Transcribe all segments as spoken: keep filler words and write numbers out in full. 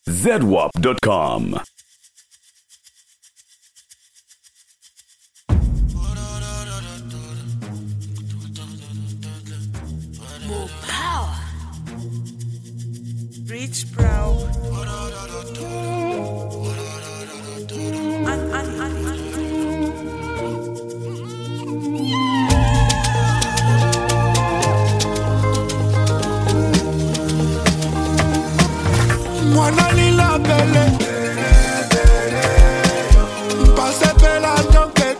zedwap dot com. More power. Rich brow. Un, un, un, un, Mwana lila bele, mpase pela donke,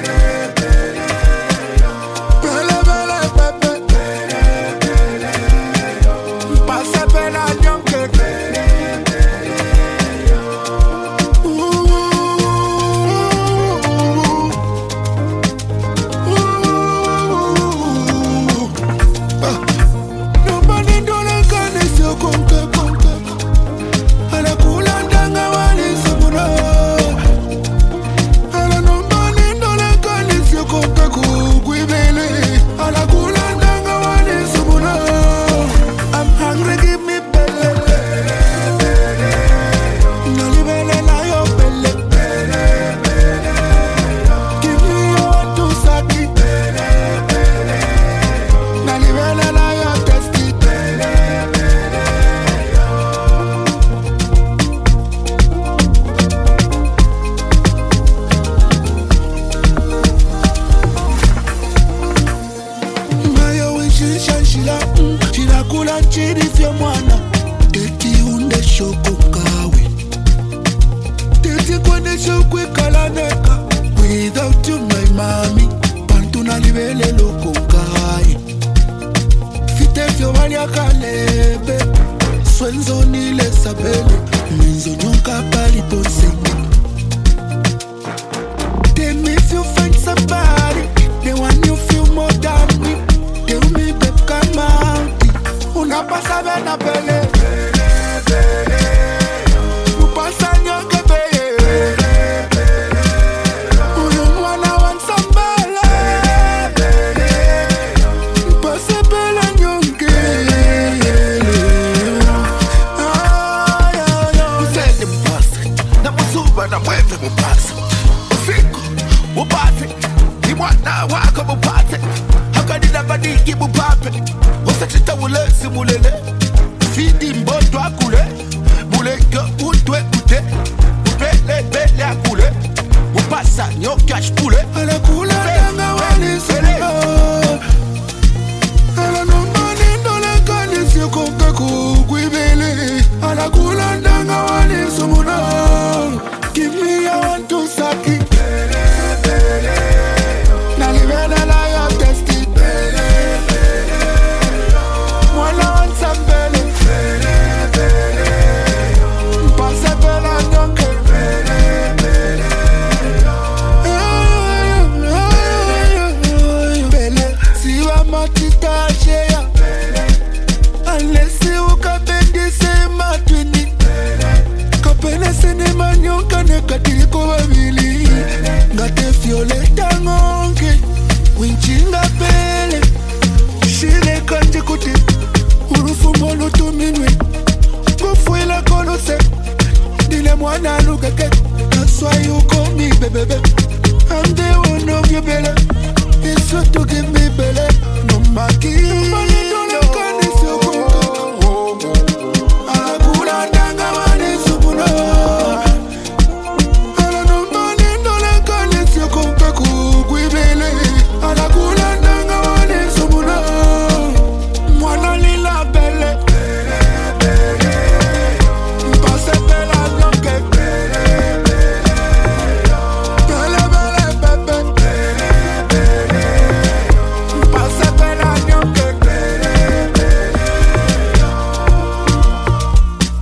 bele bele pepe, mpase pela donke. Nobody don't gonna so conquer conquer. Ala kulandanga wali sumuna. Ala nobody don't gonna so conquer kuibele. Ala kulandanga wali sumuna. I'm hungry, give me belly. Nali belly na yo belly. Give me your two saki. Nali belly na yo testy. Mayo wishi shanshila, shila kula chiri fya mwana. Teti unde shoko kawe. Teti kwende shokwe kalaneka. Without you my mommy, pantu nalibele loko kai. Fite fyo walia kalebe, swenzo nile sabele. Minzo nyonka pali posenge. Tell me if you find somebody, they want you feel more than me. Tell me babe come out. Una pasa bena pele. Upasa nyonke peye. Uyu mwana want somebody. Upasa pele nyonke. Ay, ay, ay. Usende mpase na musuba na mwefe mupase usiku mupate ni mwana wako mupate hakadina badiki mupape usachita ule simulele fidi mboto akule muleke utwe kute upele bele akule mupasa nyokash pule Ala kulandanga wali sumuna. Ala nobody don't gonna so conquer kuibele. Ala kulandanga wali sumuna. Give me your one two saki. Nali bele la yo testy. Mwana want some belly. Mpase pela donke. Bele, siwa matita shea. Unless you can bend the same matwini. Kapene sene manyoka ne katiriko wabili. Ngate fioleta ngonge. Winchinga pele. Shile kanje kuti. Urufu molo tu minwe. Kufuila konose. Dile mwana lukeke. That's why you call me baby. I'm the one of your belly. It's what to give me belly. No maki. Nobody don't gonna so conquer. Ala kulandanga wali sumuna. Ala nobody don't gonna so conquer kuibele. Ala kulandanga wali sumuna. Mwana lila bele. Mpase pela donke. Bele bele pepe. Mpase pela donke.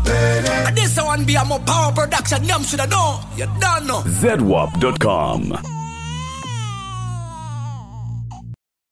and this one be a more power production. Them shoulda know. You don't know. zedwap dot com.